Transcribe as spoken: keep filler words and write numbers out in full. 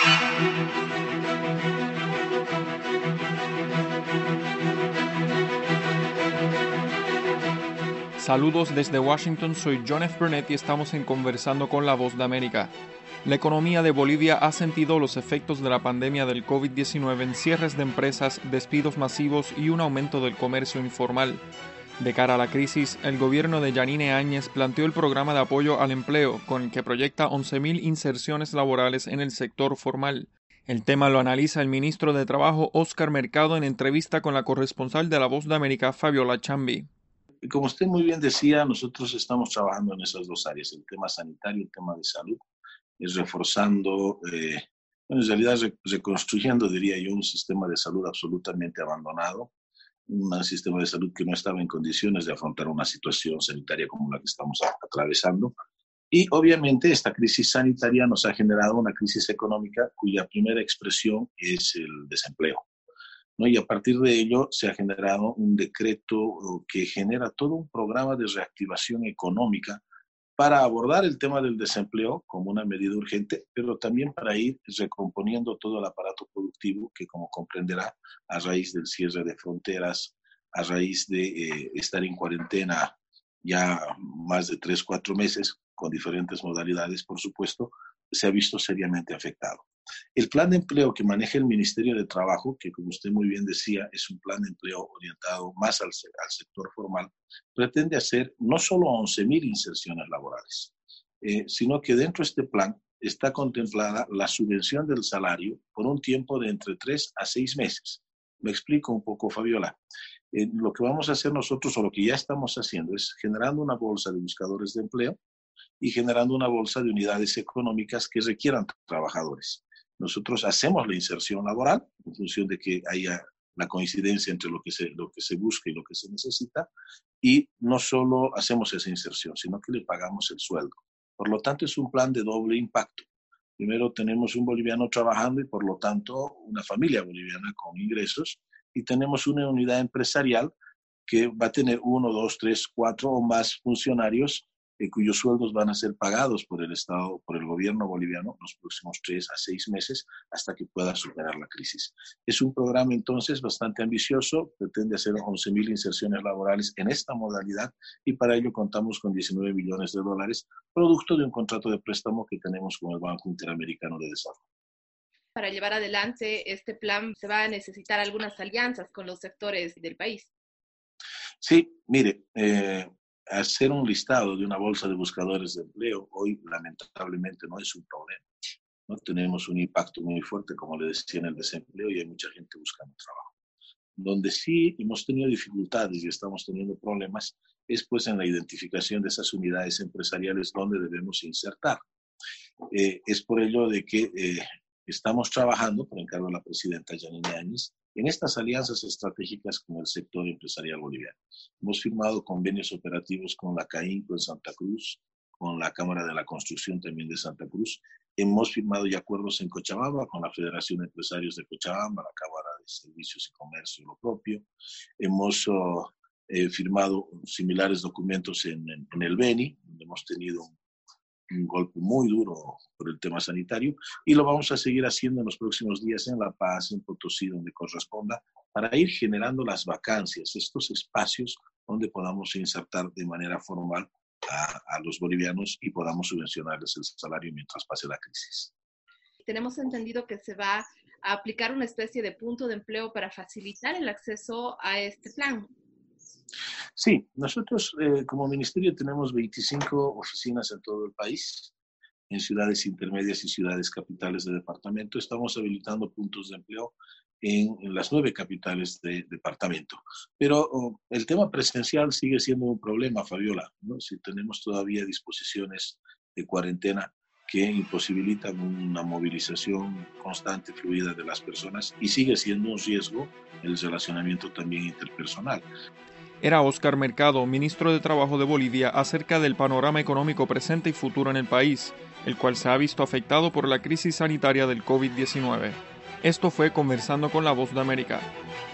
Saludos desde Washington, soy John F. Burnett y estamos en Conversando con la Voz de América. La economía de Bolivia ha sentido los efectos de la pandemia del COVID diecinueve en cierres de empresas, despidos masivos y un aumento del comercio informal. De cara a la crisis, el gobierno de Yanine Áñez planteó el programa de apoyo al empleo, con el que proyecta once mil inserciones laborales en el sector formal. El tema lo analiza el ministro de Trabajo, Óscar Mercado, en entrevista con la corresponsal de La Voz de América, Fabiola Chambi. Como usted muy bien decía, nosotros estamos trabajando en esas dos áreas, el tema sanitario y el tema de salud, es reforzando, eh, bueno, en realidad reconstruyendo, diría yo, un sistema de salud absolutamente abandonado, un sistema de salud que no estaba en condiciones de afrontar una situación sanitaria como la que estamos atravesando. Y obviamente esta crisis sanitaria nos ha generado una crisis económica cuya primera expresión es el desempleo, ¿no? Y a partir de ello se ha generado un decreto que genera todo un programa de reactivación económica para abordar el tema del desempleo como una medida urgente, pero también para ir recomponiendo todo el aparato productivo que, como comprenderá, a raíz del cierre de fronteras, a raíz de eh, estar en cuarentena ya más de tres, cuatro meses, con diferentes modalidades, por supuesto, se ha visto seriamente afectado. El plan de empleo que maneja el Ministerio de Trabajo, que como usted muy bien decía, es un plan de empleo orientado más al, al sector formal, pretende hacer no solo once mil inserciones laborales, eh, sino que dentro de este plan está contemplada la subvención del salario por un tiempo de entre tres a seis meses. Me explico un poco, Fabiola. Eh, lo que vamos a hacer nosotros, o lo que ya estamos haciendo, es generando una bolsa de buscadores de empleo y generando una bolsa de unidades económicas que requieran trabajadores. Nosotros hacemos la inserción laboral en función de que haya la coincidencia entre lo que se, lo que se busca y lo que se necesita, y no solo hacemos esa inserción, sino que le pagamos el sueldo. Por lo tanto, es un plan de doble impacto. Primero, tenemos un boliviano trabajando y, por lo tanto, una familia boliviana con ingresos, y tenemos una unidad empresarial que va a tener uno, dos, tres, cuatro o más funcionarios eh, cuyos sueldos van a ser pagados por el Estado, por el gobierno boliviano, los próximos tres a seis meses hasta que pueda superar la crisis. Es un programa entonces bastante ambicioso, pretende hacer once mil inserciones laborales en esta modalidad y para ello contamos con diecinueve millones de dólares, producto de un contrato de préstamo que tenemos con el Banco Interamericano de Desarrollo. Para llevar adelante este plan se va a necesitar algunas alianzas con los sectores del país. Sí, mire, eh, hacer un listado de una bolsa de buscadores de empleo hoy lamentablemente no es un problema, ¿no? Tenemos un impacto muy fuerte, como le decía, en el desempleo y hay mucha gente buscando trabajo. Donde sí hemos tenido dificultades y estamos teniendo problemas es pues en la identificación de esas unidades empresariales donde debemos insertar. Eh, es por ello de que eh, estamos trabajando, por encargo de la presidenta Yanine Áñez, en estas alianzas estratégicas con el sector empresarial boliviano. Hemos firmado convenios operativos con la CAINCO en Santa Cruz, con la Cámara de la Construcción también de Santa Cruz. Hemos firmado ya acuerdos en Cochabamba con la Federación de Empresarios de Cochabamba, la Cámara de Servicios y Comercio, lo propio. Hemos uh, eh, firmado similares documentos en, en, en el Beni, donde hemos tenido un un golpe muy duro por el tema sanitario, y lo vamos a seguir haciendo en los próximos días en La Paz, en Potosí, donde corresponda, para ir generando las vacancias, estos espacios donde podamos insertar de manera formal a, a los bolivianos y podamos subvencionarles el salario mientras pase la crisis. Tenemos entendido que se va a aplicar una especie de punto de empleo para facilitar el acceso a este plan. Sí, nosotros eh, como ministerio tenemos veinticinco oficinas en todo el país, en ciudades intermedias y ciudades capitales de departamento. Estamos habilitando puntos de empleo en, en las nueve capitales de departamento. Pero oh, el tema presencial sigue siendo un problema, Fabiola, ¿no? Si tenemos todavía disposiciones de cuarentena que imposibilitan una movilización constante, fluida de las personas, y sigue siendo un riesgo el relacionamiento también interpersonal. Era Óscar Mercado, ministro de Trabajo de Bolivia, acerca del panorama económico presente y futuro en el país, el cual se ha visto afectado por la crisis sanitaria del COVID diecinueve. Esto fue Conversando con la Voz de América.